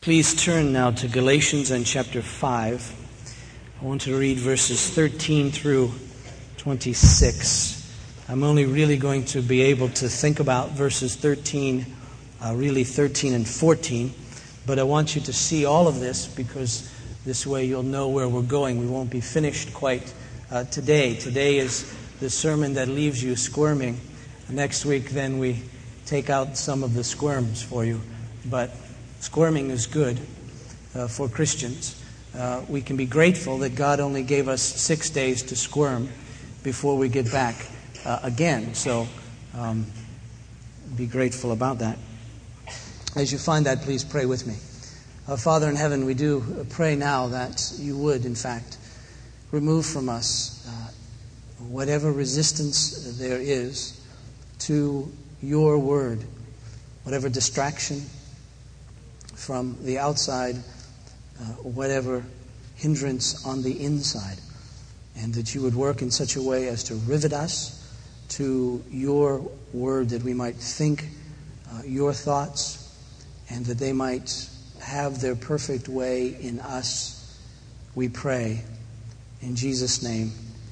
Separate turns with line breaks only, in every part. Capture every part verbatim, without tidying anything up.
Please turn now to Galatians and chapter five. I want to read verses thirteen through twenty-six. I'm only really going to be able to think about verses thirteen, uh, really thirteen and fourteen, but I want you to see all of this because this way you'll know where we're going. We won't be finished quite uh, today. Today is the sermon that leaves you squirming. Next week, then, we take out some of the squirms for you, but squirming is good uh, for Christians. Uh, we can be grateful that God only gave us six days to squirm before we get back uh, again. So um, be grateful about that. As you find that, please pray with me. Uh, Father in heaven, we do pray now that you would, in fact, remove from us uh, whatever resistance there is to your word, whatever distraction from the outside, uh, whatever hindrance on the inside, and that you would work in such a way as to rivet us to your word, that we might think uh, your thoughts, and that they might have their perfect way in us, we pray. In Jesus' name,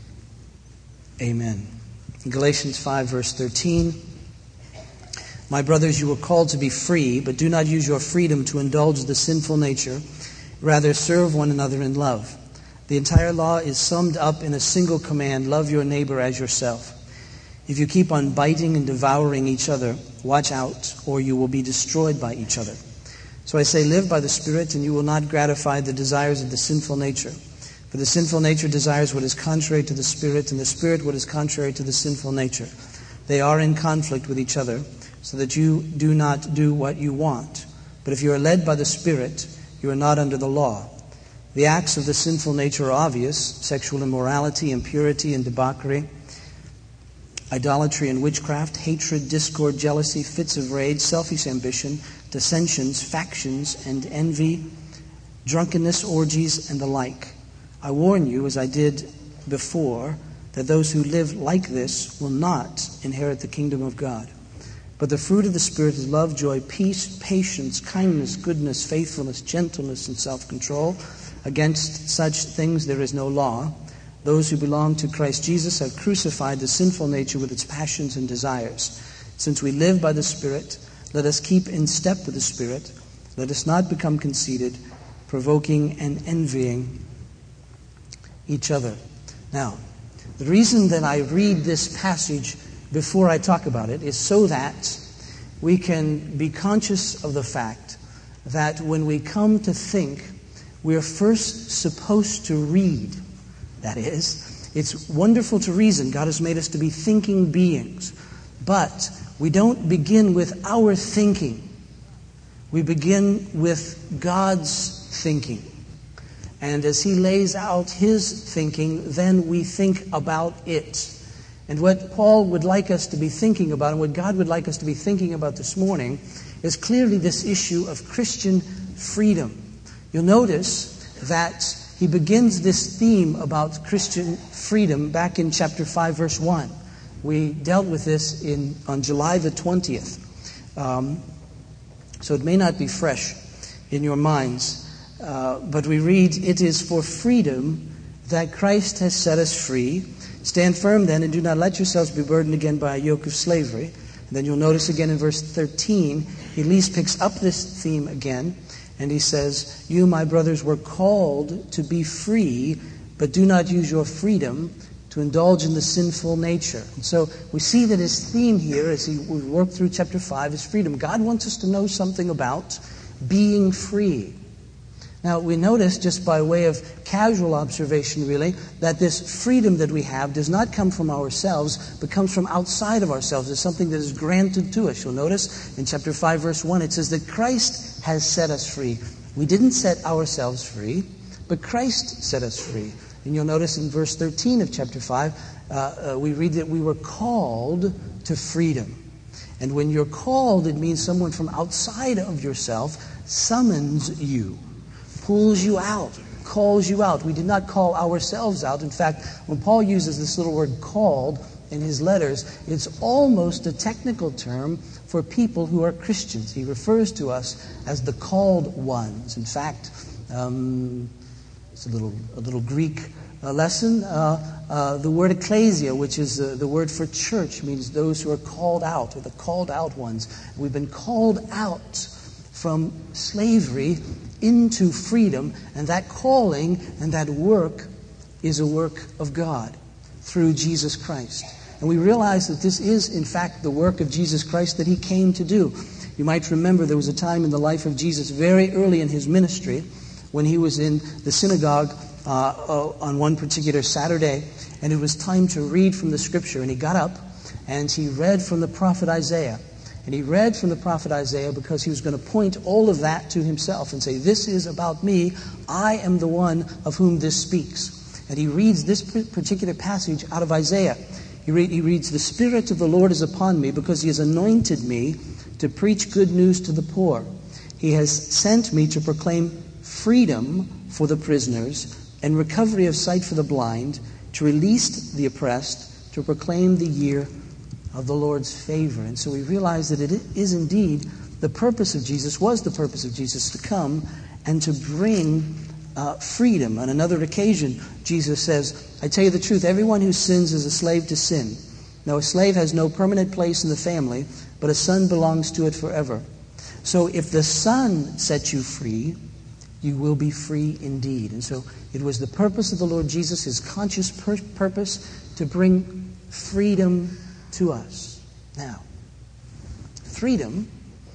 amen. Galatians five, verse thirteen. My brothers, you were called to be free, but do not use your freedom to indulge the sinful nature. Rather, serve one another in love. The entire law is summed up in a single command: love your neighbor as yourself. If you keep on biting and devouring each other, watch out, or you will be destroyed by each other. So I say, live by the Spirit, and you will not gratify the desires of the sinful nature. For the sinful nature desires what is contrary to the Spirit, and the Spirit what is contrary to the sinful nature. They are in conflict with each other, so that you do not do what you want. But if you are led by the Spirit, you are not under the law. The acts of the sinful nature are obvious: sexual immorality, impurity and debauchery, idolatry and witchcraft, hatred, discord, jealousy, fits of rage, selfish ambition, dissensions, factions, and envy, drunkenness, orgies, and the like. I warn you, as I did before, that those who live like this will not inherit the kingdom of God. But the fruit of the Spirit is love, joy, peace, patience, kindness, goodness, faithfulness, gentleness, and self-control. Against such things there is no law. Those who belong to Christ Jesus have crucified the sinful nature with its passions and desires. Since we live by the Spirit, let us keep in step with the Spirit. Let us not become conceited, provoking and envying each other. Now, the reason that I read this passage before I talk about it is so that we can be conscious of the fact that when we come to think, we're first supposed to read. That is, it's wonderful to reason. God has made us to be thinking beings. But we don't begin with our thinking. We begin with God's thinking. And as He lays out His thinking, then we think about it. And what Paul would like us to be thinking about, and what God would like us to be thinking about this morning, is clearly this issue of Christian freedom. You'll notice that he begins this theme about Christian freedom back in chapter five, verse one. We dealt with this in on July the twentieth. Um, so it may not be fresh in your minds. Uh, but we read, "It is for freedom that Christ has set us free. Stand firm then, and do not let yourselves be burdened again by a yoke of slavery." And then you'll notice again in verse thirteen, he at least picks up this theme again. And he says, "You, my brothers, were called to be free, but do not use your freedom to indulge in the sinful nature." And so we see that his theme here, as he we work through chapter five, is freedom. God wants us to know something about being free. Now, we notice, just by way of casual observation, really, that this freedom that we have does not come from ourselves, but comes from outside of ourselves. It's something that is granted to us. You'll notice in chapter five, verse one, it says that Christ has set us free. We didn't set ourselves free, but Christ set us free. And you'll notice in verse thirteen of chapter five, uh, uh, we read that we were called to freedom. And when you're called, it means someone from outside of yourself summons you, pulls you out, calls you out. We did not call ourselves out. In fact, when Paul uses this little word called in his letters, it's almost a technical term for people who are Christians. He refers to us as the called ones. In fact, um, it's a little, a little Greek uh, lesson. Uh, uh, the word ecclesia, which is uh, the word for church, means those who are called out, or the called out ones. We've been called out from slavery into freedom, and that calling and that work is a work of God through Jesus Christ. And we realize that this is, in fact, the work of Jesus Christ that he came to do. You might remember there was a time in the life of Jesus very early in his ministry when he was in the synagogue uh, uh, on one particular Saturday, and it was time to read from the Scripture. And he got up and he read from the prophet Isaiah. And he read from the prophet Isaiah because he was going to point all of that to himself and say, this is about me. I am the one of whom this speaks. And he reads this particular passage out of Isaiah. He, read, he reads, the Spirit of the Lord is upon me because he has anointed me to preach good news to the poor. He has sent me to proclaim freedom for the prisoners and recovery of sight for the blind, to release the oppressed, to proclaim the year of the Lord's favor. And so we realize that it is indeed the purpose of Jesus, was the purpose of Jesus to come and to bring uh, freedom. On another occasion, Jesus says, I tell you the truth, everyone who sins is a slave to sin. Now, a slave has no permanent place in the family, but a son belongs to it forever. So if the Son sets you free, you will be free indeed. And so it was the purpose of the Lord Jesus, his conscious pur- purpose, to bring freedom to us. Now, freedom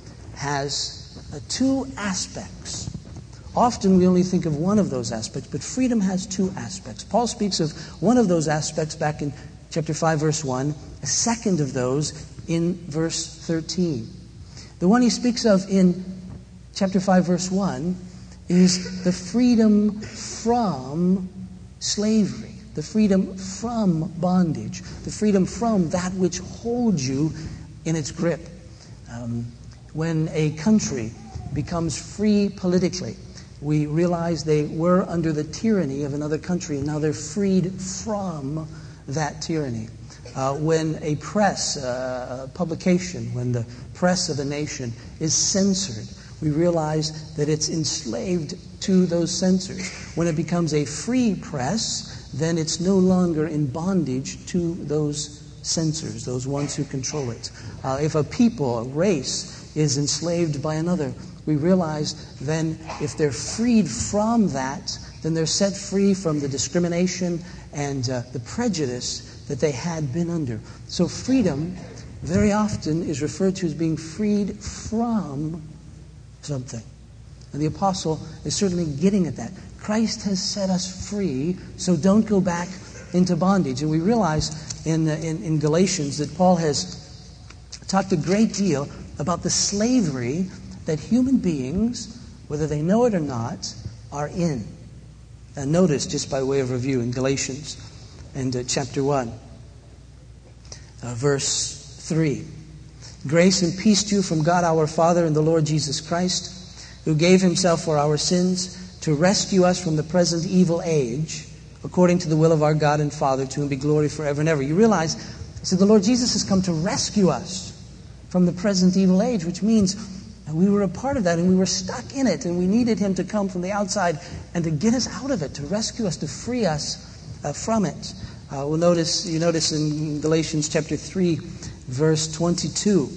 has uh, two aspects. Often we only think of one of those aspects, but freedom has two aspects. Paul speaks of one of those aspects back in chapter five, verse one, a second of those in verse thirteen. The one he speaks of in chapter five, verse one, is the freedom from slavery, the freedom from bondage, the freedom from that which holds you in its grip. Um, when a country becomes free politically, we realize they were under the tyranny of another country, and now they're freed from that tyranny. Uh, when a press, uh, a publication, when the press of a nation is censored, we realize that it's enslaved to those censors. When it becomes a free press, then it's no longer in bondage to those censors, those ones who control it. Uh, if a people, a race, is enslaved by another, we realize then if they're freed from that, then they're set free from the discrimination and uh, the prejudice that they had been under. So freedom very often is referred to as being freed from something. And the apostle is certainly getting at that. Christ has set us free, so don't go back into bondage. And we realize in, uh, in, in Galatians that Paul has talked a great deal about the slavery that human beings, whether they know it or not, are in. And notice, just by way of review, in Galatians and uh, chapter one, uh, verse three. Grace and peace to you from God our Father and the Lord Jesus Christ, who gave himself for our sins to rescue us from the present evil age, according to the will of our God and Father, to whom be glory forever and ever. You realize, so the Lord Jesus has come to rescue us from the present evil age, which means we were a part of that and we were stuck in it, and we needed him to come from the outside and to get us out of it, to rescue us, to free us uh, from it. Uh, we'll notice, you notice in Galatians chapter three, verse twenty-two.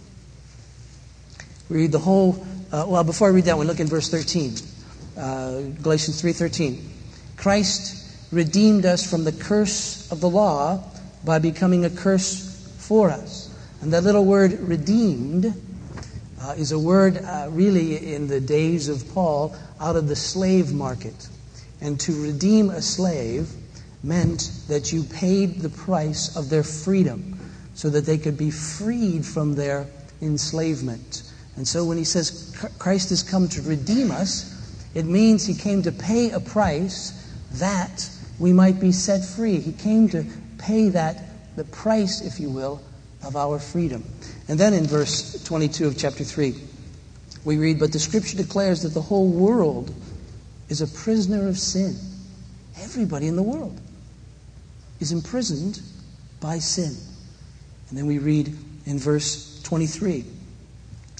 We read the whole, uh, well, before I read that one, look in verse thirteen. Uh, Galatians three thirteen. Christ redeemed us from the curse of the law by becoming a curse for us. And that little word redeemed uh, is a word uh, really in the days of Paul out of the slave market. And to redeem a slave meant that you paid the price of their freedom so that they could be freed from their enslavement. And so when he says Christ has come to redeem us, it means he came to pay a price that we might be set free. He came to pay that, the price, if you will, of our freedom. And then in verse twenty-two of chapter three, we read, but the Scripture declares that the whole world is a prisoner of sin. Everybody in the world is imprisoned by sin. And then we read in verse twenty-three,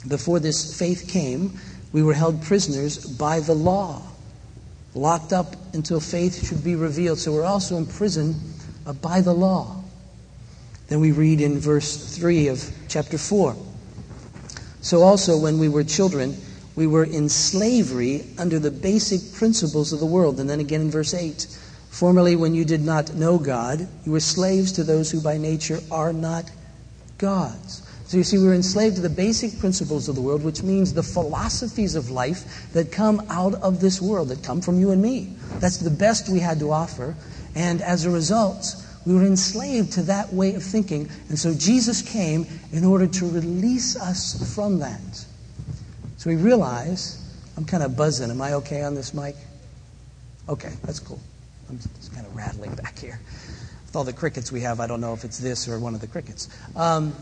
Before this faith came, we were held prisoners by the law, locked up until faith should be revealed. So we're also in prison uh, by the law. Then we read in verse three of chapter four. So also when we were children, we were in slavery under the basic principles of the world. And then again in verse eight, formerly when you did not know God, you were slaves to those who by nature are not gods. So you see, we were enslaved to the basic principles of the world, which means the philosophies of life that come out of this world, that come from you and me. That's the best we had to offer. And as a result, we were enslaved to that way of thinking. And so Jesus came in order to release us from that. So we realize, I'm kind of buzzing. Am I okay on this mic? Okay, that's cool. I'm just kind of rattling back here. With all the crickets we have, I don't know if it's this or one of the crickets. Um,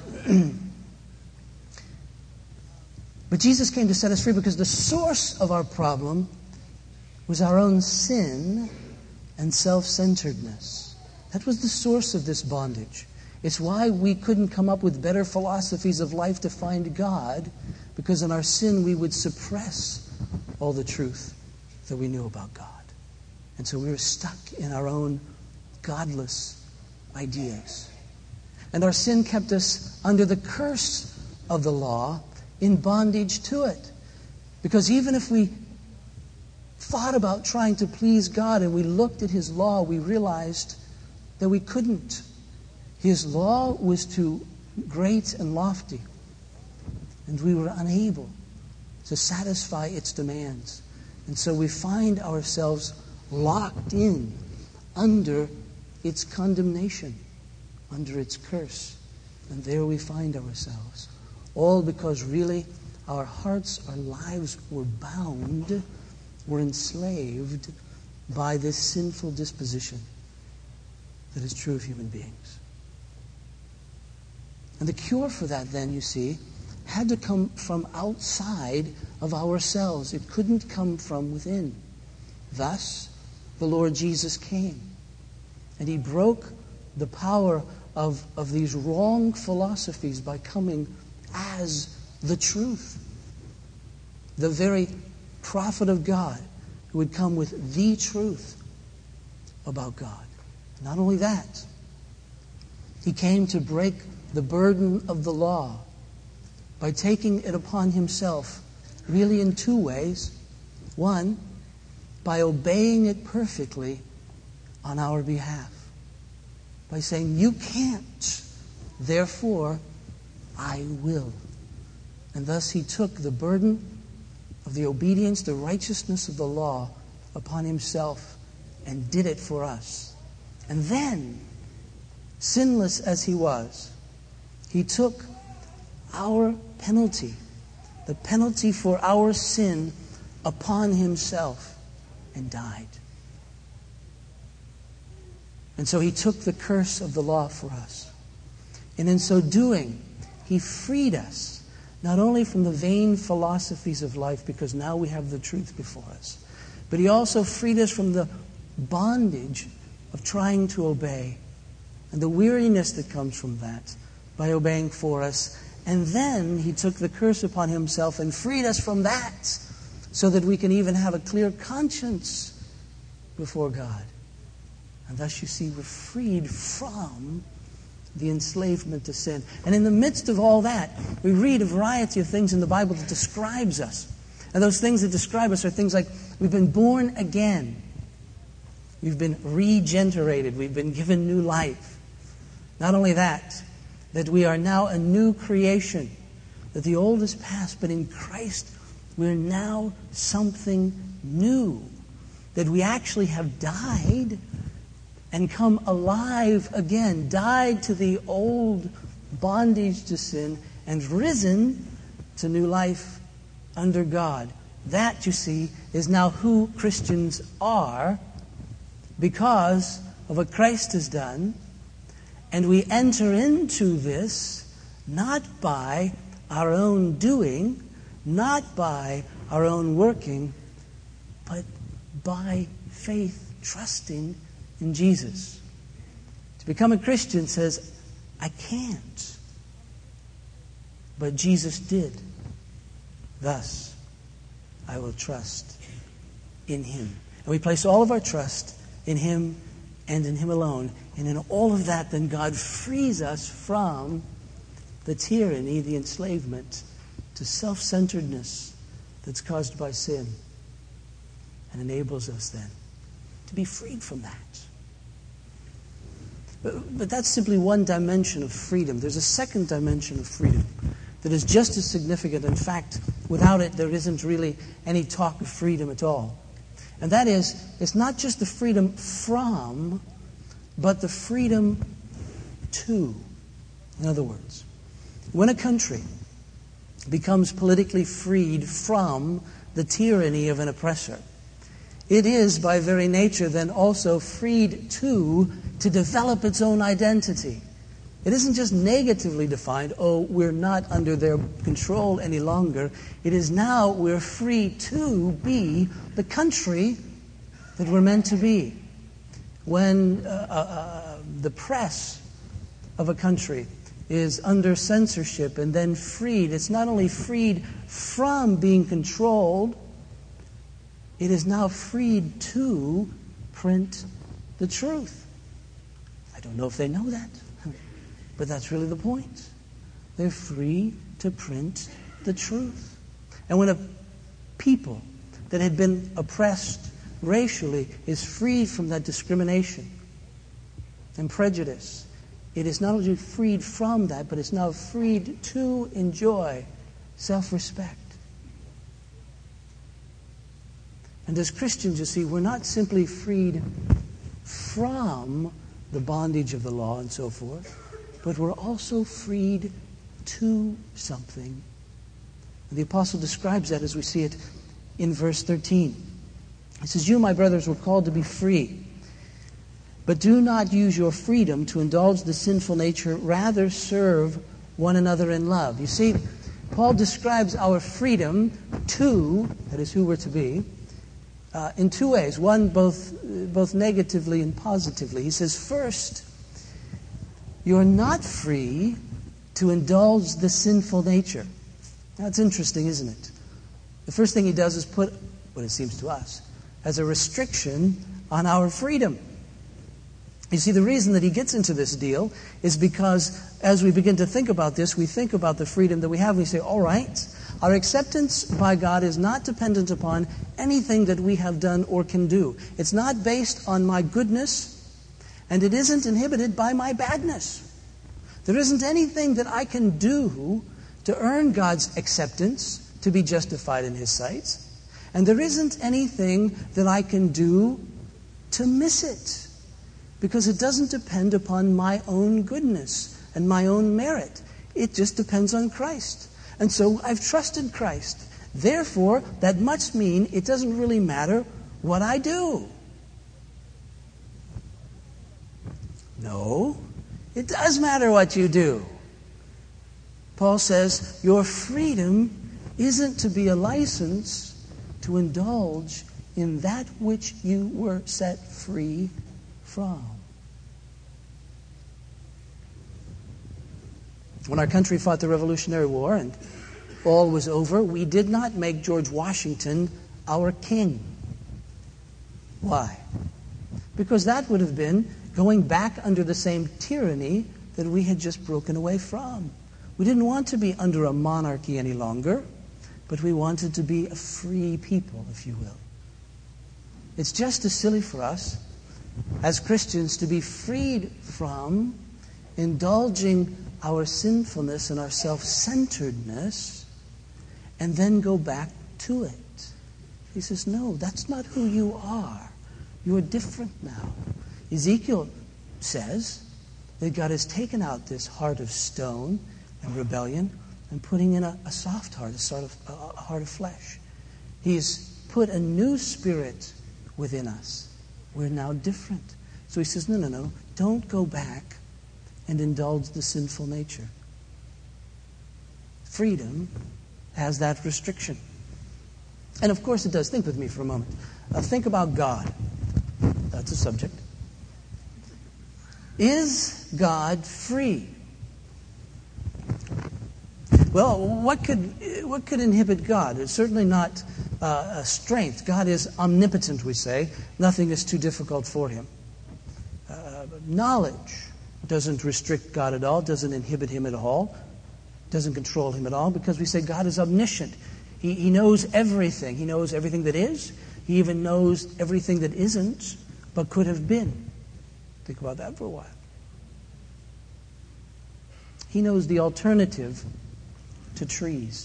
but Jesus came to set us free because the source of our problem was our own sin and self-centeredness. That was the source of this bondage. It's why we couldn't come up with better philosophies of life to find God, because in our sin we would suppress all the truth that we knew about God. And so we were stuck in our own godless ideas. And our sin kept us under the curse of the law, in bondage to it. Because even if we thought about trying to please God and we looked at His law, we realized that we couldn't. His law was too great and lofty, and we were unable to satisfy its demands. And so we find ourselves locked in under its condemnation, under its curse. And there we find ourselves. All because really our hearts, our lives were bound, were enslaved by this sinful disposition that is true of human beings. And the cure for that then, you see, had to come from outside of ourselves. It couldn't come from within. Thus, the Lord Jesus came. And He broke the power of, of these wrong philosophies by coming as the truth. The very prophet of God who would come with the truth about God. Not only that, He came to break the burden of the law by taking it upon Himself, really in two ways. One, by obeying it perfectly on our behalf. By saying, you can't, therefore I will. And thus He took the burden of the obedience, the righteousness of the law upon Himself and did it for us. And then, sinless as He was, He took our penalty, the penalty for our sin, upon Himself and died. And so He took the curse of the law for us. And in so doing, He freed us, not only from the vain philosophies of life, because now we have the truth before us, but He also freed us from the bondage of trying to obey and the weariness that comes from that by obeying for us. And then He took the curse upon Himself and freed us from that so that we can even have a clear conscience before God. And thus, you see, we're freed from the enslavement to sin. And in the midst of all that, we read a variety of things in the Bible that describes us. And those things that describe us are things like we've been born again. We've been regenerated. We've been given new life. Not only that, that we are now a new creation. That the old is past, but in Christ we're now something new. That we actually have died and come alive again, died to the old bondage to sin, and risen to new life under God. That, you see, is now who Christians are because of what Christ has done. And we enter into this not by our own doing, not by our own working, but by faith, trusting in Jesus. To become a Christian says, I can't. But Jesus did. Thus, I will trust in Him. And we place all of our trust in Him and in Him alone. And in all of that, then God frees us from the tyranny, the enslavement to self-centeredness that's caused by sin, and enables us then to be freed from that. But, but that's simply one dimension of freedom. There's a second dimension of freedom that is just as significant. In fact, without it, there isn't really any talk of freedom at all. And that is, it's not just the freedom from, but the freedom to. In other words, when a country becomes politically freed from the tyranny of an oppressor, it is, by very nature, then also freed to, to develop its own identity. It isn't just negatively defined, oh, we're not under their control any longer. It is now we're free to be the country that we're meant to be. When uh, uh, the press of a country is under censorship and then freed, it's not only freed from being controlled, it is now freed to print the truth. I don't know if they know that, but that's really the point. They're free to print the truth. And when a people that had been oppressed racially is freed from that discrimination and prejudice, it is not only freed from that, but it's now freed to enjoy self-respect. And as Christians, you see, we're not simply freed from the bondage of the law and so forth, but we're also freed to something. And the apostle describes that as we see it in verse thirteen. He says, "You, my brothers, were called to be free, but do not use your freedom to indulge the sinful nature. Rather, serve one another in love." You see, Paul describes our freedom to, that is who we're to be, Uh, in two ways. One, both both negatively and positively. He says, first, you're not free to indulge the sinful nature. Now, it's interesting, isn't it? The first thing he does is put, what it seems to us, as a restriction on our freedom. You see, the reason that he gets into this deal is because as we begin to think about this, we think about the freedom that we have. We say, all right, our acceptance by God is not dependent upon anything that we have done or can do. It's not based on my goodness, and it isn't inhibited by my badness. There isn't anything that I can do to earn God's acceptance, to be justified in His sight. And there isn't anything that I can do to miss it, because it doesn't depend upon my own goodness and my own merit. It just depends on Christ. And so I've trusted Christ. Therefore, that must mean it doesn't really matter what I do. No, it does matter what you do. Paul says your freedom isn't to be a license to indulge in that which you were set free from. When our country fought the Revolutionary War and all was over, we did not make George Washington our king. Why? Because that would have been going back under the same tyranny that we had just broken away from. We didn't want to be under a monarchy any longer, but we wanted to be a free people, if you will. It's just as silly for us as Christians to be freed from indulging our sinfulness and our self-centeredness and then go back to it. He says, no, that's not who you are. You are different now. Ezekiel says that God has taken out this heart of stone and rebellion and putting in a, a soft heart, a sort of a, a heart of flesh. He's put a new spirit within us. We're now different. So he says, no, no, no, don't go back and indulge the sinful nature. Freedom has that restriction. And of course it does. Think with me for a moment. Uh, think about God. That's a subject. Is God free? Well, what could what could inhibit God? It's certainly not uh, a strength. God is omnipotent, we say. Nothing is too difficult for him. Uh, knowledge doesn't restrict God at all, doesn't inhibit him at all, doesn't control him at all, because we say God is omniscient. He, he knows everything. He knows everything that is. He even knows everything that isn't, but could have been. Think about that for a while. He knows the alternative to trees.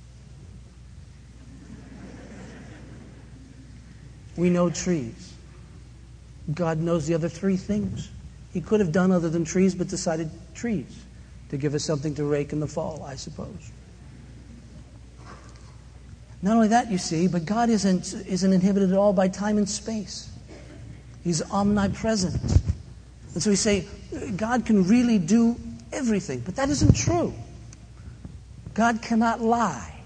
We know trees. God knows the other three things. He could have done other than trees, but decided trees to give us something to rake in the fall, I suppose. Not only that, you see, but God isn't, isn't inhibited at all by time and space. He's omnipresent. And so we say, God can really do everything. But that isn't true. God cannot lie.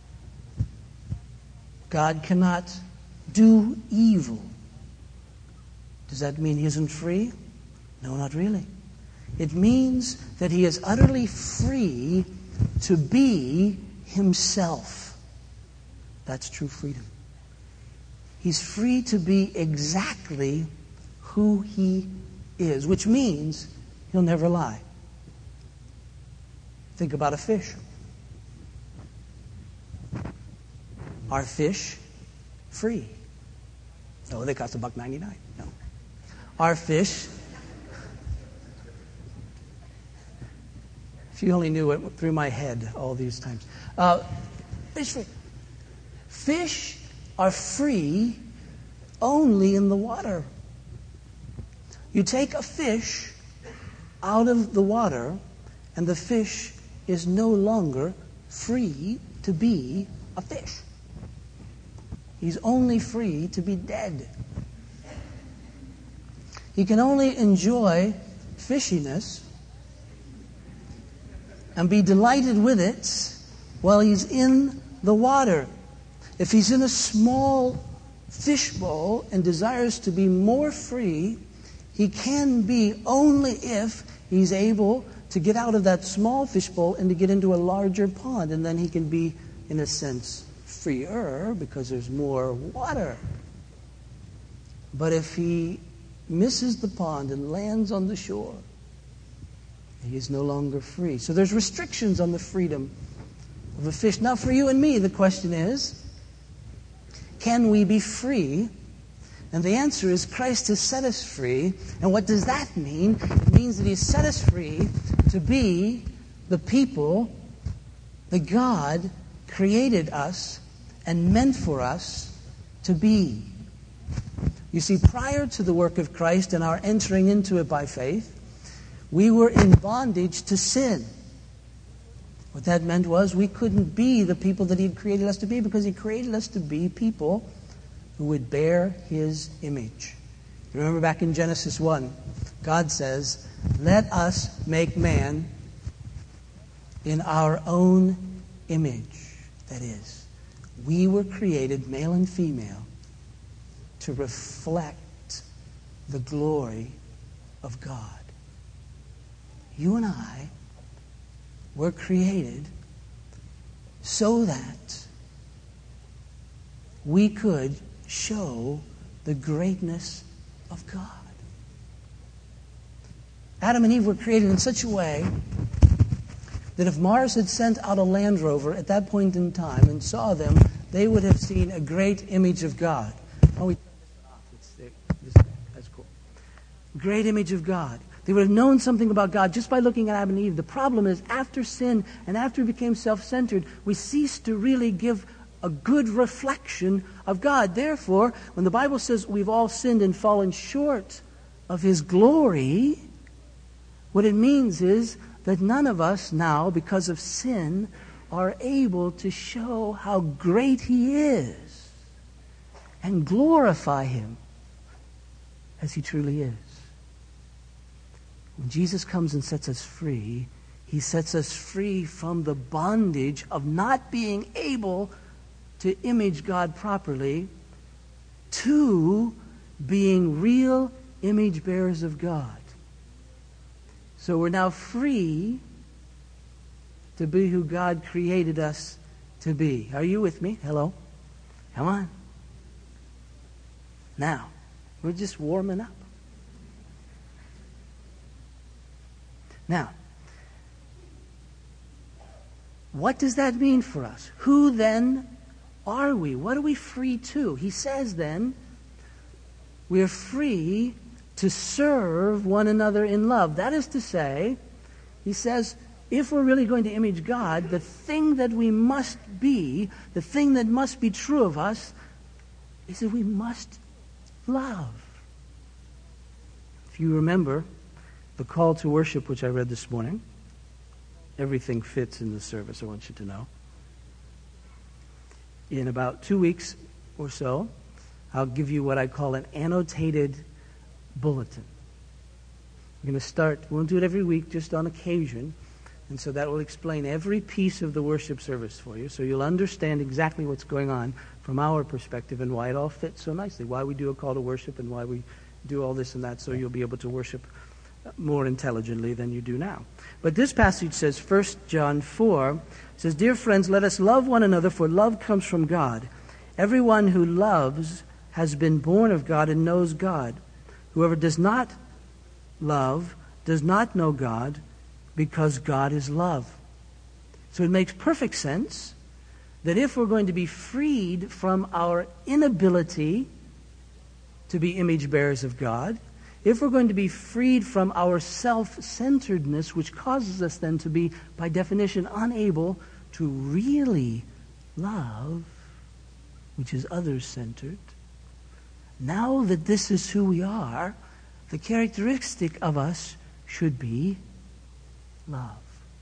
God cannot do evil. Does that mean he isn't free? No, not really. It means that he is utterly free to be himself. That's true freedom. He's free to be exactly who he is, which means he'll never lie. Think about a fish. Are fish free? No, they cost a buck ninety-nine. No. Are fish? If you only knew what went through my head all these times. Uh, fish free. Fish are free only in the water. You take a fish out of the water, and the fish is no longer free to be a fish. He's only free to be dead. He can only enjoy fishiness and be delighted with it while he's in the water. If he's in a small fishbowl and desires to be more free, he can be only if he's able to get out of that small fishbowl and to get into a larger pond. And then he can be, in a sense, freer because there's more water. But if he misses the pond and lands on the shore, he is no longer free. So there's restrictions on the freedom of a fish. Now for you and me, the question is, can we be free? And the answer is Christ has set us free. And what does that mean? It means that he's set us free to be the people that God created us and meant for us to be. You see, prior to the work of Christ and our entering into it by faith, we were in bondage to sin. What that meant was we couldn't be the people that he had created us to be, because he created us to be people who would bear his image. You remember back in Genesis one, God says, "Let us make man in our own image." That is, we were created, male and female, to reflect the glory of God. You and I were created so that we could show the greatness of God. Adam and Eve were created in such a way that if Mars had sent out a Land Rover at that point in time and saw them, they would have seen a great image of God. Oh, we turn this off. It's, it's, that's cool. Great image of God. They would have known something about God just by looking at Adam and Eve. The problem is, after sin and after we became self-centered, we ceased to really give a good reflection of God. Therefore, when the Bible says we've all sinned and fallen short of his glory, what it means is that none of us now, because of sin, are able to show how great he is and glorify him as he truly is. When Jesus comes and sets us free, he sets us free from the bondage of not being able to image God properly to being real image bearers of God. So we're now free to be who God created us to be. Are you with me? Hello? Come on. Now, we're just warming up. Now, what does that mean for us? Who then are we? What are we free to? He says then, we are free to serve one another in love. That is to say, he says, if we're really going to image God, the thing that we must be, the thing that must be true of us, is that we must love. If you remember the call to worship which I read this morning, everything fits in the service, I want you to know. In about two weeks or so, I'll give you what I call an annotated bulletin. We're going to start, we won't do it every week, just on occasion. And so that will explain every piece of the worship service for you, so you'll understand exactly what's going on from our perspective and why it all fits so nicely, why we do a call to worship and why we do all this and that, so you'll be able to worship more intelligently than you do now. But this passage says, First John four, says, Dear friends, let us love one another, for love comes from God. Everyone who loves has been born of God and knows God. Whoever does not love does not know God, because God is love. So it makes perfect sense that if we're going to be freed from our inability to be image bearers of God, if we're going to be freed from our self-centeredness, which causes us then to be, by definition, unable to really love, which is others-centered, now that this is who we are, the characteristic of us should be love.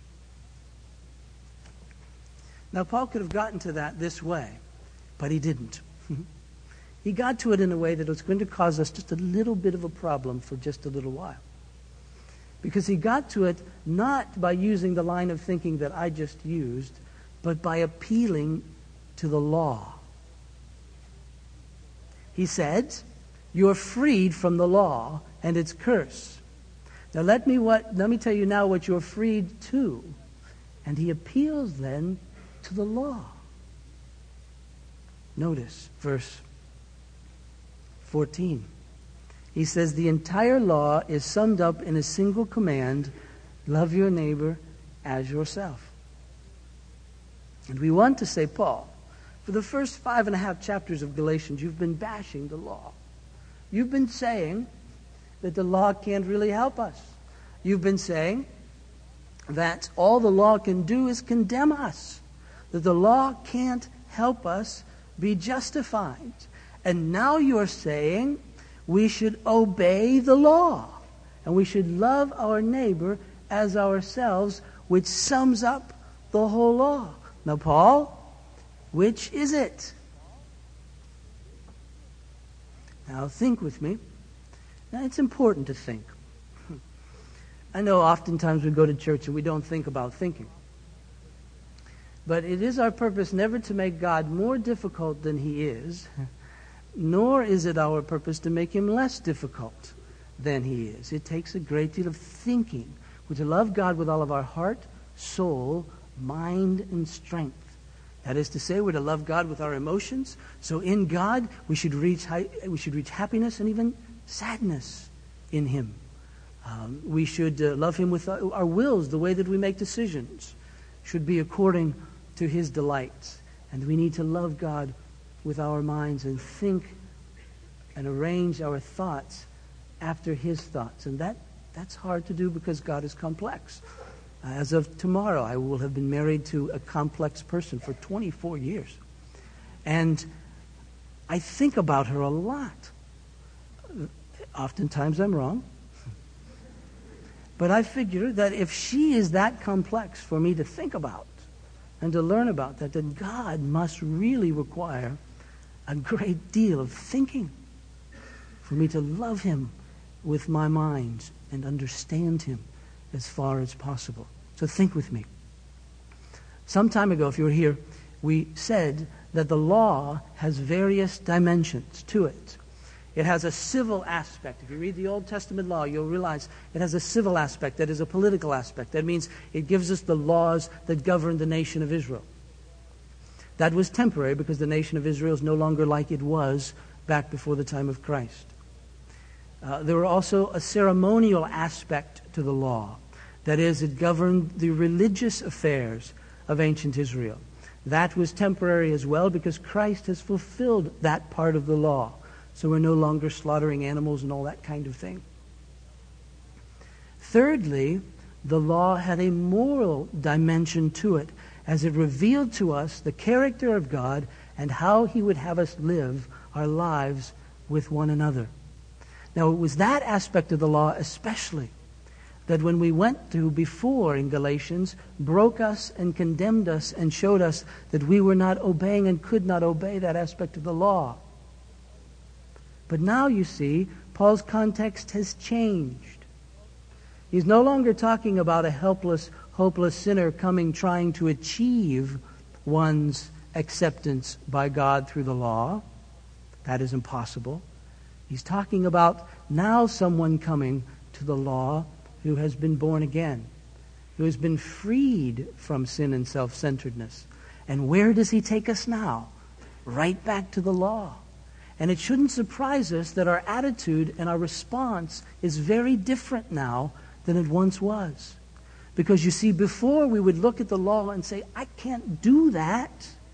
Now, Paul could have gotten to that this way, but he didn't. He got to it in a way that was going to cause us just a little bit of a problem for just a little while. Because he got to it not by using the line of thinking that I just used, but by appealing to the law. He said, you're freed from the law and its curse. Now let me what let me tell you now what you're freed to. And he appeals then to the law. Notice verse fourteen. He says the entire law is summed up in a single command: love your neighbor as yourself. And we want to say, Paul, for the first five and a half chapters of Galatians, you've been bashing the law. You've been saying that the law can't really help us. You've been saying that all the law can do is condemn us, that the law can't help us be justified. And now you're saying we should obey the law, and we should love our neighbor as ourselves, which sums up the whole law. Now, Paul, which is it? Now, think with me. Now, it's important to think. I know oftentimes we go to church and we don't think about thinking. But it is our purpose never to make God more difficult than he is, nor is it our purpose to make him less difficult than he is. It takes a great deal of thinking. We're to love God with all of our heart, soul, mind, and strength. That is to say, we're to love God with our emotions. So in God, we should reach we should reach happiness and even sadness in him. Um, we should uh, love him with our, our wills. The way that we make decisions should be according to his delights. And we need to love God with our minds and think and arrange our thoughts after his thoughts. And that, that's hard to do because God is complex. Uh, as of tomorrow, I will have been married to a complex person for twenty-four years. And I think about her a lot. Oftentimes I'm wrong. But I figure that if she is that complex for me to think about and to learn about, that then God must really require a great deal of thinking for me to love him with my mind and understand him as far as possible. So think with me. Some time ago, if you were here, we said that the law has various dimensions to it. It has a civil aspect. If you read the Old Testament law, you'll realize it has a civil aspect, that is a political aspect. That means it gives us the laws that govern the nation of Israel. That was temporary because the nation of Israel is no longer like it was back before the time of Christ. Uh, there were also a ceremonial aspect to the law. That is, it governed the religious affairs of ancient Israel. That was temporary as well because Christ has fulfilled that part of the law. So we're no longer slaughtering animals and all that kind of thing. Thirdly, the law had a moral dimension to it as it revealed to us the character of God and how He would have us live our lives with one another. Now, it was that aspect of the law especially that when we went through before in Galatians, broke us and condemned us and showed us that we were not obeying and could not obey that aspect of the law. But now, you see, Paul's context has changed. He's no longer talking about a helpless, hopeless sinner coming trying to achieve one's acceptance by God through the law. That is impossible. He's talking about now someone coming to the law who has been born again, who has been freed from sin and self-centeredness. And where does he take us now? Right back to the law. And it shouldn't surprise us that our attitude and our response is very different now than it once was. Because you see, before we would look at the law and say, I can't do that.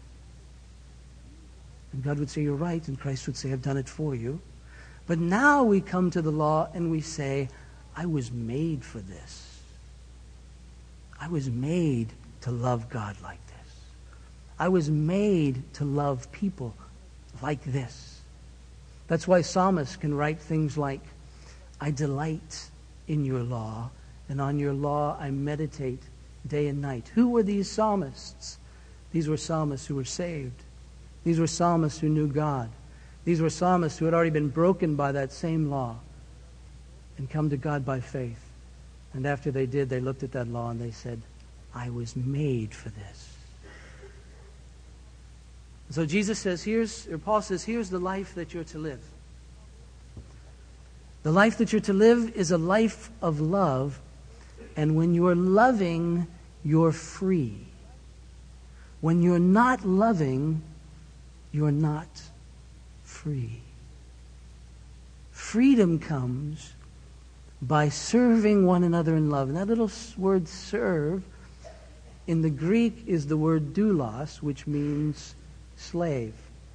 And God would say, you're right. And Christ would say, I've done it for you. But now we come to the law and we say, I was made for this. I was made to love God like this. I was made to love people like this. That's why psalmists can write things like, I delight in your law, and on your law I meditate day and night. Who were these psalmists? These were psalmists who were saved. These were psalmists who knew God. These were psalmists who had already been broken by that same law and come to God by faith. And after they did, they looked at that law and they said, I was made for this. So Jesus says, here's, or Paul says, here's the life that you're to live. The life that you're to live is a life of love. And when you're loving, you're free. When you're not loving, you're not free. Freedom comes by serving one another in love. And that little word serve in the Greek is the word doulos, which means slave.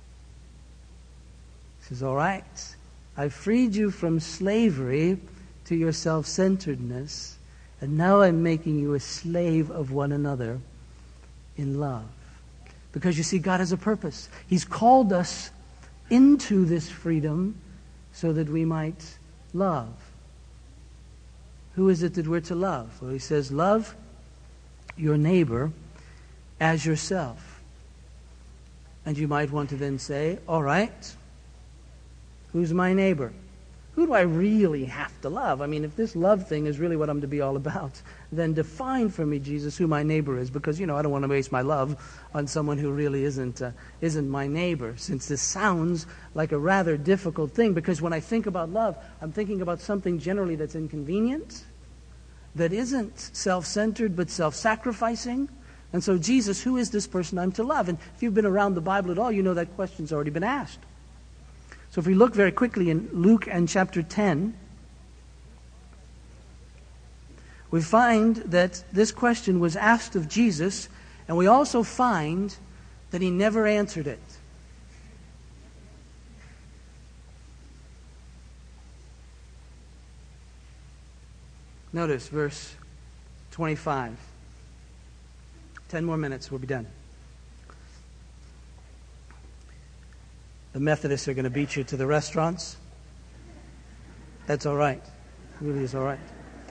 He says, all right, I freed you from slavery to your self-centeredness, and now I'm making you a slave of one another in love. Because you see, God has a purpose. He's called us into this freedom so that we might love. Who is it that we're to love? Well, he says, love your neighbor as yourself. And you might want to then say, all right, who's my neighbor? Who do I really have to love? I mean, if this love thing is really what I'm to be all about, then define for me, Jesus, who my neighbor is. Because, you know, I don't want to waste my love on someone who really isn't uh, isn't my neighbor. Since this sounds like a rather difficult thing. Because when I think about love, I'm thinking about something generally that's inconvenient, that isn't self-centered but self-sacrificing. And so, Jesus, who is this person I'm to love? And if you've been around the Bible at all, you know that question's already been asked. So if we look very quickly in Luke and chapter ten, we find that this question was asked of Jesus, and we also find that he never answered it. Notice verse twenty-five. Ten more minutes, we'll be done. The Methodists are going to beat you to the restaurants. That's all right. It really is all right.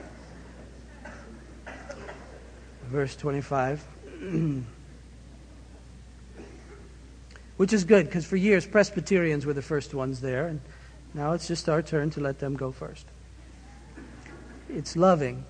Verse twenty-five. Which is good, because for years Presbyterians were the first ones there. And now it's just our turn to let them go first. It's loving.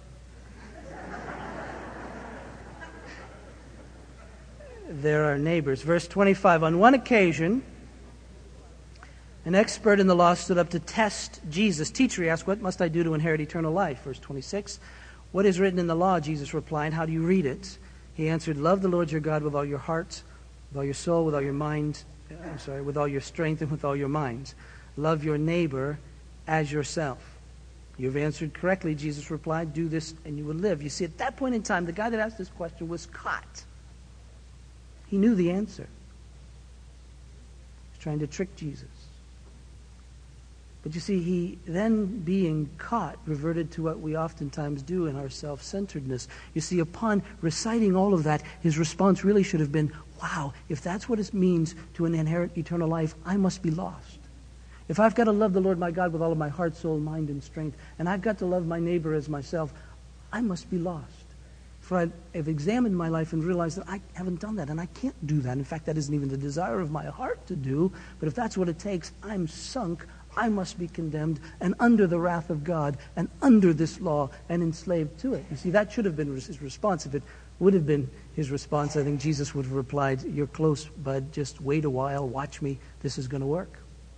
There are neighbors. Verse twenty-five. On one occasion, An expert in the law stood up to test Jesus. Teacher, he asked, what must I do to inherit eternal life? Verse twenty-six. What is written in the law? Jesus replied. How do you read it? He answered, love the Lord your God with all your heart, with all your soul, with all your mind, I'm sorry, with all your strength and with all your mind. Love your neighbor as yourself. You've answered correctly, Jesus replied. Do this and you will live. You see, at that point in time, the guy that asked this question was caught. He knew the answer. He was trying to trick Jesus. But you see, he then being caught reverted to what we oftentimes do in our self-centeredness. You see, upon reciting all of that, his response really should have been, wow, if that's what it means to inherit eternal life, I must be lost. If I've got to love the Lord my God with all of my heart, soul, mind, and strength, and I've got to love my neighbor as myself, I must be lost. For I have examined my life and realized that I haven't done that, and I can't do that. In fact, that isn't even the desire of my heart to do. But if that's what it takes, I'm sunk. I must be condemned and under the wrath of God and under this law and enslaved to it. You see, that should have been his response. If it would have been his response, I think Jesus would have replied, you're close, bud. Just wait a while. Watch me. This is going to work.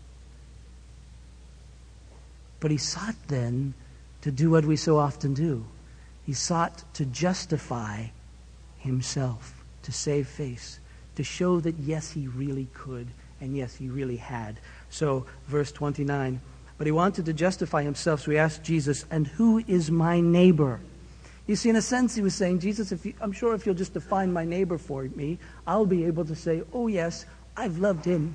But he sought then to do what we so often do. He sought to justify himself, to save face, to show that yes, he really could, and yes, he really had. So, verse twenty-nine, but he wanted to justify himself, so he asked Jesus, and who is my neighbor? You see, in a sense, he was saying, Jesus, if you, I'm sure if you'll just define my neighbor for me, I'll be able to say, oh yes, I've loved him.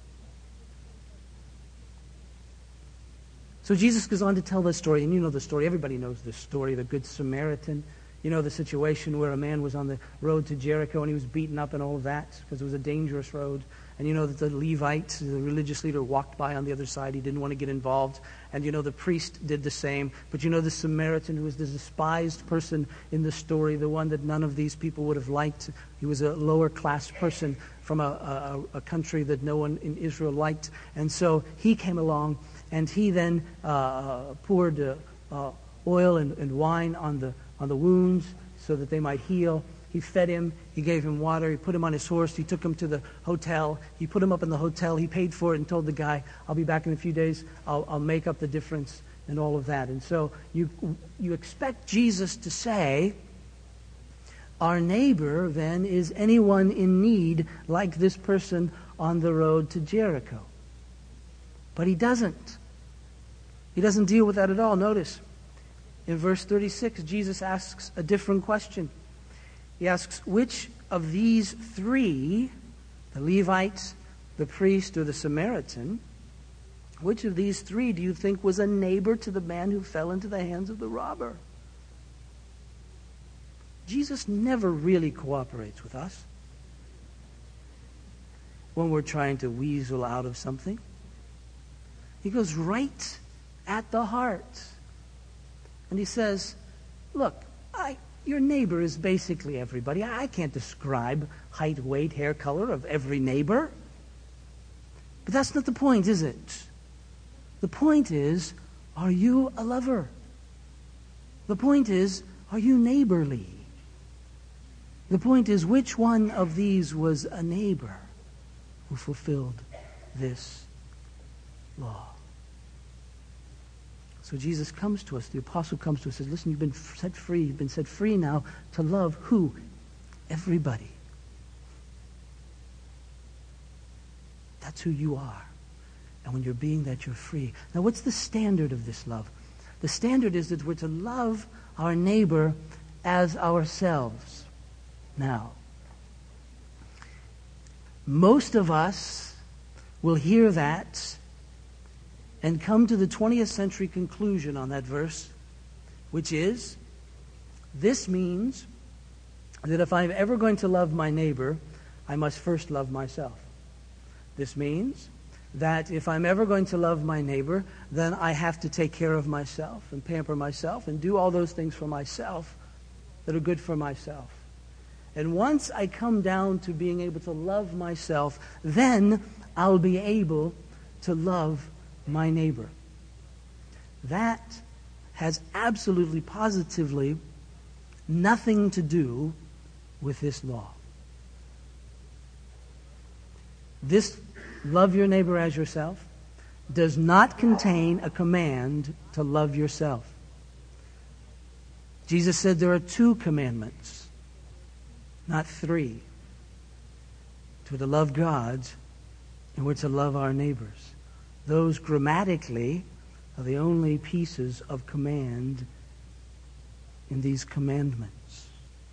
So Jesus goes on to tell this story, and you know the story. Everybody knows this story, the Good Samaritan. You know the situation where a man was on the road to Jericho and he was beaten up and all of that because it was a dangerous road. And you know that the Levite, the religious leader, walked by on the other side. He didn't want to get involved. And you know the priest did the same. But you know the Samaritan, who was the despised person in the story, the one that none of these people would have liked. He was a lower class person from a, a, a country that no one in Israel liked. And so he came along and he then uh, poured uh, uh, oil and, and wine on the on the wounds so that they might heal. He fed him. He gave him water. He put him on his horse. He took him to the hotel. He put him up in the hotel. He paid for it and told the guy, I'll be back in a few days. I'll, I'll make up the difference and all of that. And so you you expect Jesus to say, our neighbor then is anyone in need like this person on the road to Jericho. But he doesn't. He doesn't deal with that at all. Notice, in verse thirty-six, Jesus asks a different question. He asks, which of these three, the Levite, the priest, or the Samaritan, which of these three do you think was a neighbor to the man who fell into the hands of the robber? Jesus never really cooperates with us when we're trying to weasel out of something. He goes right at the heart. And he says, look, I, your neighbor is basically everybody. I can't describe height, weight, hair color of every neighbor. But that's not the point, is it? The point is, are you a lover? The point is, are you neighborly? The point is, which one of these was a neighbor who fulfilled this law? So Jesus comes to us, the apostle comes to us and says, listen, you've been set free. You've been set free now to love who? Everybody. That's who you are. And when you're being that, you're free. Now, what's the standard of this love? The standard is that we're to love our neighbor as ourselves. Now, most of us will hear that and come to the twentieth century conclusion on that verse, which is, this means that if I'm ever going to love my neighbor, I must first love myself. This means that if I'm ever going to love my neighbor, then I have to take care of myself and pamper myself and do all those things for myself that are good for myself. And once I come down to being able to love myself, then I'll be able to love my neighbor. That has absolutely, positively nothing to do with this law. This love your neighbor as yourself does not contain a command to love yourself. Jesus said there are two commandments, not three. We're to love God and we're to love our neighbors. Those grammatically are the only pieces of command in these commandments.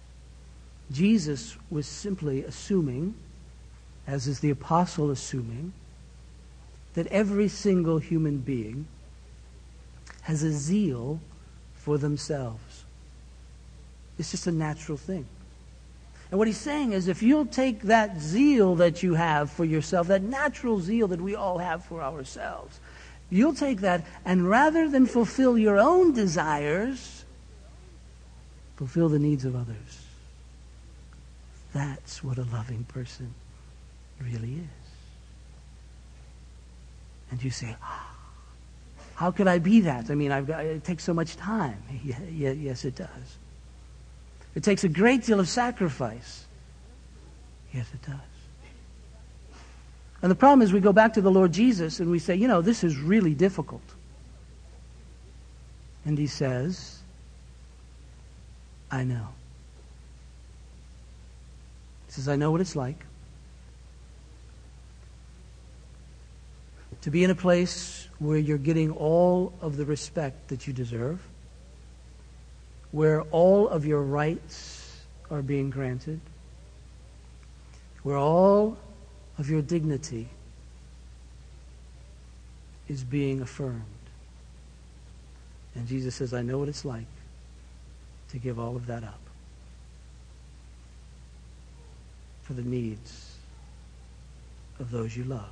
Jesus was simply assuming, as is the apostle assuming, that every single human being has a zeal for themselves. It's just a natural thing. And what he's saying is, if you'll take that zeal that you have for yourself, that natural zeal that we all have for ourselves, you'll take that, and rather than fulfill your own desires, fulfill the needs of others. That's what a loving person really is. And you say, oh, how could I be that? I mean, I've got, it takes so much time. Yeah, yeah, yes, it does. It takes a great deal of sacrifice. Yes, it does. And the problem is we go back to the Lord Jesus and we say, you know, this is really difficult. And he says, I know. He says, I know what it's like to be in a place where you're getting all of the respect that you deserve, where all of your rights are being granted, where all of your dignity is being affirmed. And Jesus says, I know what it's like to give all of that up for the needs of those you love.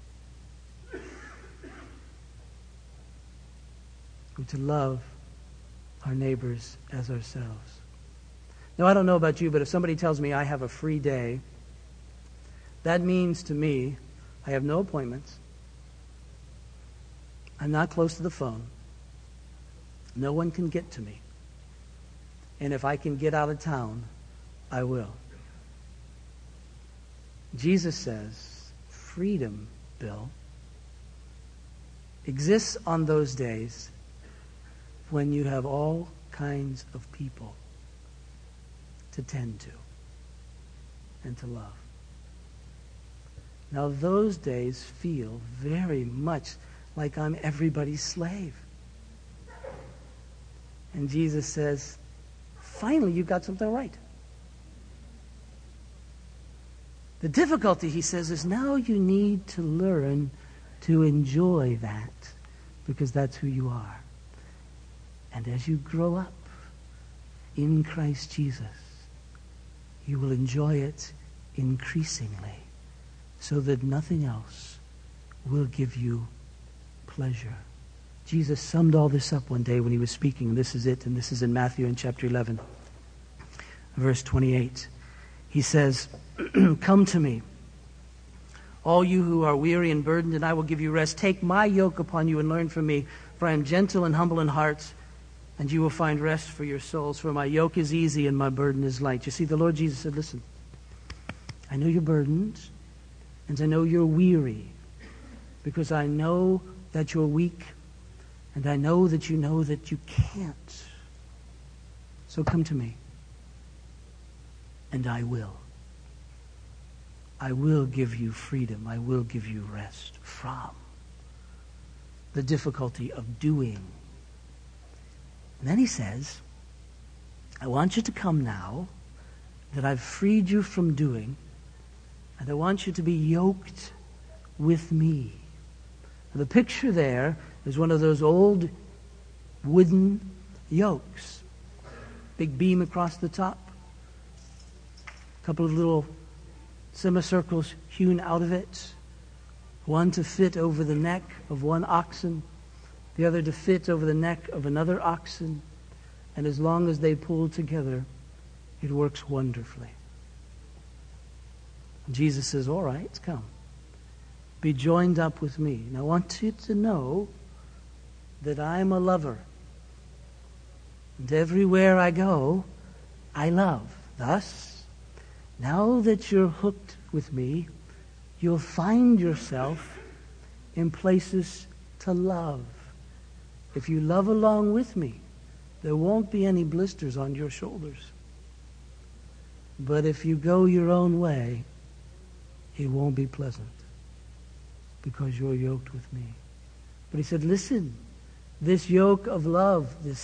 We're to love our neighbors as ourselves. Now, I don't know about you, but if somebody tells me I have a free day, that means to me I have no appointments. I'm not close to the phone. No one can get to me. And if I can get out of town, I will. Jesus says, freedom, Bill, exists on those days when you have all kinds of people to tend to and to love. Now, those days feel very much like I'm everybody's slave. And Jesus says, finally, you got something right. The difficulty, he says, is now you need to learn to enjoy that because that's who you are. And as you grow up in Christ Jesus, you will enjoy it increasingly so that nothing else will give you pleasure. Jesus summed all this up one day when he was speaking, and this is it, and this is in Matthew in chapter eleven, verse twenty-eight. He says, come to me, all you who are weary and burdened, and I will give you rest. Take my yoke upon you and learn from me, for I am gentle and humble in heart, and you will find rest for your souls. For my yoke is easy and my burden is light. You see, the Lord Jesus said, listen, I know you're burdened, and I know you're weary, because I know that you're weak, and I know that you know that you can't. So come to me, and I will. I will give you freedom. I will give you rest from the difficulty of doing. And then he says, I want you to come now that I've freed you from doing, and I want you to be yoked with me. And the picture there is one of those old wooden yokes. Big beam across the top. A couple of little semicircles hewn out of it. One to fit over the neck of one oxen, the other to fit over the neck of another oxen. And as long as they pull together, it works wonderfully. And Jesus says, all right, come. Be joined up with me. And I want you to know that I'm a lover. And everywhere I go, I love. Thus, now that you're hooked with me, you'll find yourself in places to love. If you love along with me, there won't be any blisters on your shoulders. But if you go your own way, it won't be pleasant because you're yoked with me. But he said, listen, this yoke of love, this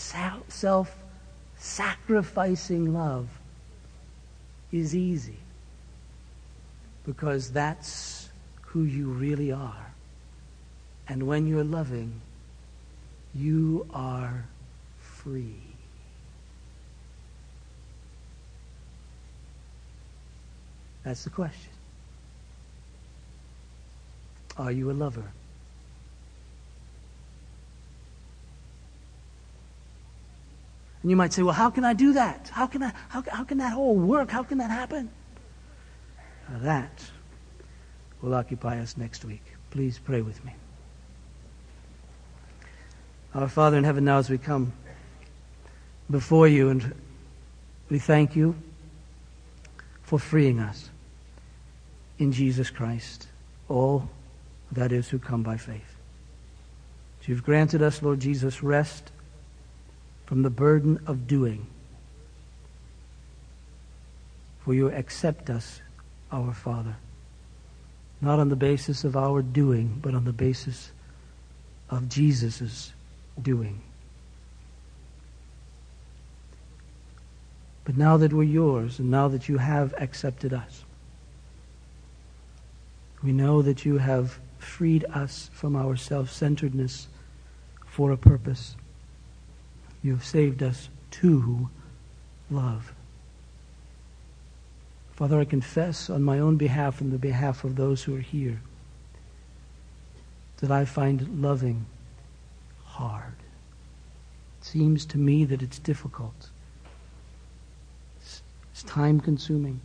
self-sacrificing love is easy because that's who you really are. And when you're loving, you are free. That's the question. Are you a lover? And you might say, well, how can I do that? How can I, how, how can that all work? How can that happen? Now that will occupy us next week. Please pray with me. Our Father in heaven, now as we come before you, and we thank you for freeing us in Jesus Christ, all that is who come by faith. You've granted us, Lord Jesus, rest from the burden of doing. For you accept us, our Father, not on the basis of our doing, but on the basis of Jesus' doing. But now that we're yours, and now that you have accepted us, we know that you have freed us from our self-centeredness for a purpose. You have saved us to love. Father, I confess on my own behalf and the behalf of those who are here that I find loving hard. It seems to me that it's difficult. It's, it's time-consuming.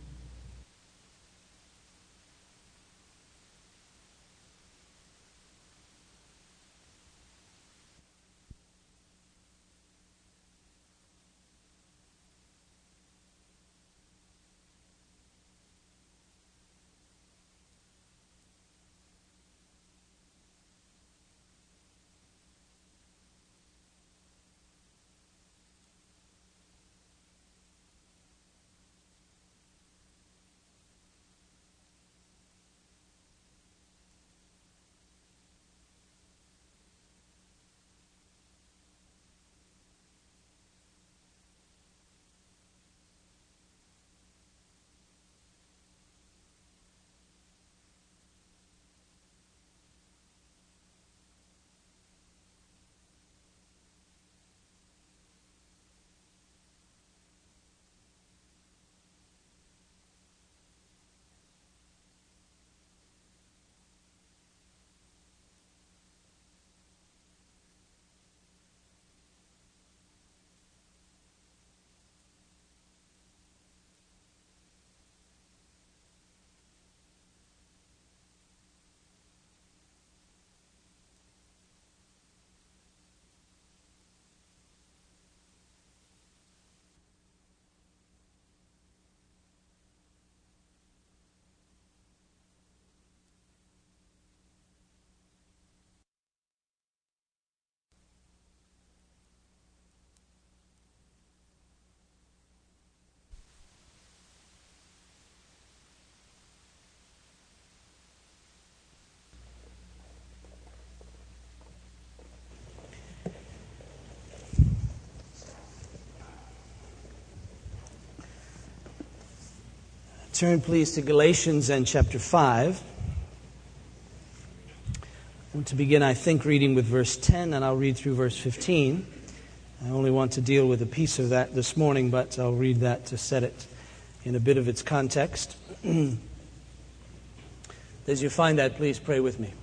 Turn, please, to Galatians and chapter five. I want to begin, I think, reading with verse ten, and I'll read through verse fifteen. I only want to deal with a piece of that this morning, but I'll read that to set it in a bit of its context. As you find that, please pray with me.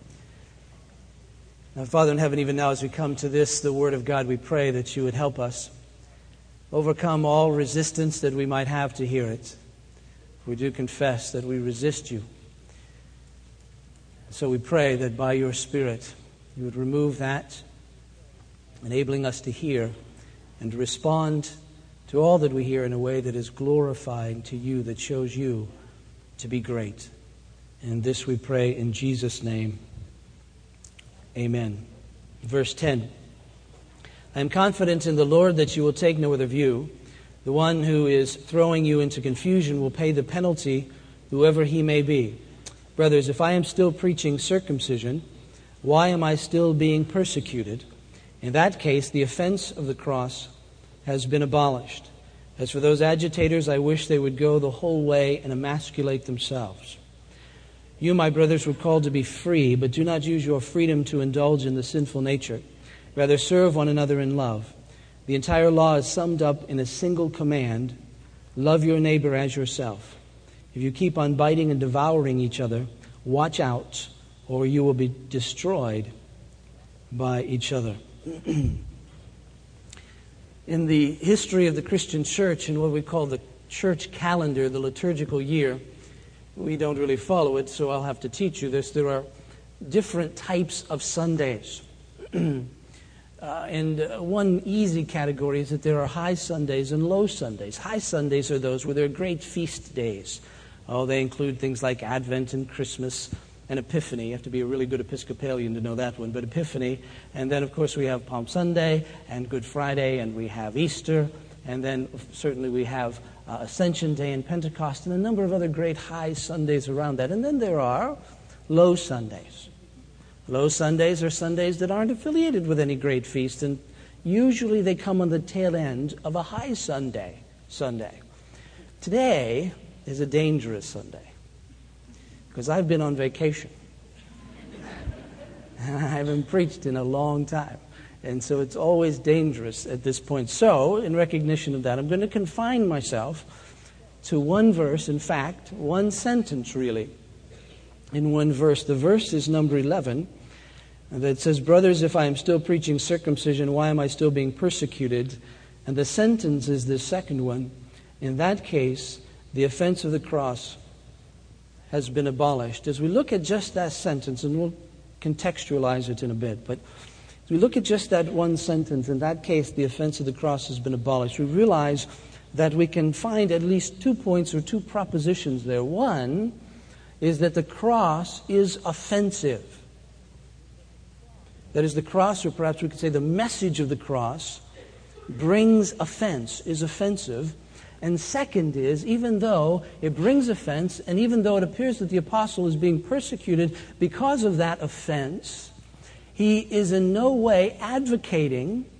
Now, Father in heaven, even now as we come to this, the Word of God, we pray that you would help us overcome all resistance that we might have to hear it. We do confess that we resist you. So we pray that by your Spirit you would remove that, enabling us to hear and to respond to all that we hear in a way that is glorifying to you, that shows you to be great. And this we pray in Jesus' name. Amen. Verse ten. I am confident in the Lord that you will take no other view. The one who is throwing you into confusion will pay the penalty, whoever he may be. Brothers, if I am still preaching circumcision, why am I still being persecuted? In that case, the offense of the cross has been abolished. As for those agitators, I wish they would go the whole way and emasculate themselves. You, my brothers, were called to be free, but do not use your freedom to indulge in the sinful nature. Rather, serve one another in love. The entire law is summed up in a single command: love your neighbor as yourself. If you keep on biting and devouring each other, watch out, or you will be destroyed by each other. In the history of the Christian church, in what we call the church calendar, the liturgical year, we don't really follow it, so I'll have to teach you this. There are different types of Sundays. Uh, and uh, one easy category is that there are high Sundays and low Sundays. High Sundays are those where there are great feast days. Oh, they include things like Advent and Christmas and Epiphany. You have to be a really good Episcopalian to know that one, but Epiphany. And then, of course, we have Palm Sunday and Good Friday, and we have Easter. And then, certainly, we have uh, Ascension Day and Pentecost and a number of other great high Sundays around that. And then there are low Sundays. Low Sundays are Sundays that aren't affiliated with any great feast, and usually they come on the tail end of a high Sunday. Sunday. Today is a dangerous Sunday, because I've been on vacation. And I haven't preached in a long time. And so it's always dangerous at this point. So, in recognition of that, I'm going to confine myself to one verse, in fact, one sentence really, in one verse. The verse is number eleven. And it says, brothers, if I am still preaching circumcision, why am I still being persecuted? And the sentence is the second one. In that case, the offense of the cross has been abolished. As we look at just that sentence, and we'll contextualize it in a bit, but as we look at just that one sentence, in that case, the offense of the cross has been abolished, we realize that we can find at least two points or two propositions there. One is that the cross is offensive. That is, the cross, or perhaps we could say the message of the cross, brings offense, is offensive. And second is, even though it brings offense, and even though it appears that the apostle is being persecuted because of that offense, he is in no way advocating